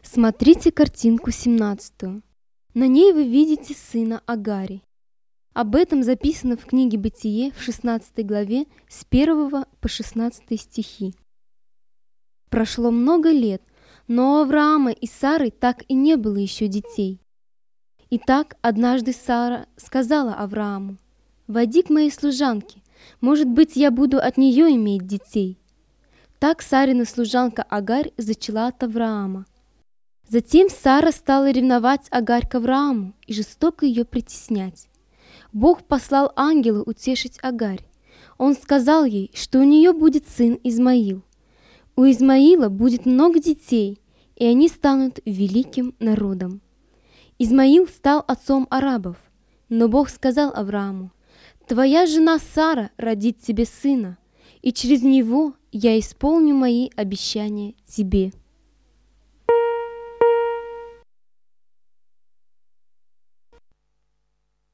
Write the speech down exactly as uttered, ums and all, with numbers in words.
Смотрите картинку семнадцатую. На ней вы видите сына Агари. Об этом записано в книге Бытие в шестнадцатой главе с первого по шестнадцатый стихи. Прошло много лет, но у Авраама и Сары так и не было еще детей. Итак, однажды Сара сказала Аврааму: «Войди к моей служанке, может быть, я буду от нее иметь детей». Так Сарина служанка Агарь зачала от Авраама. Затем Сара стала ревновать Агарь к Аврааму и жестоко ее притеснять. Бог послал ангела утешить Агарь. Он сказал ей, что у нее будет сын Измаил. У Измаила будет много детей, и они станут великим народом. Измаил стал отцом арабов, но Бог сказал Аврааму: «Твоя жена Сара родит тебе сына, и через него я исполню мои обещания тебе».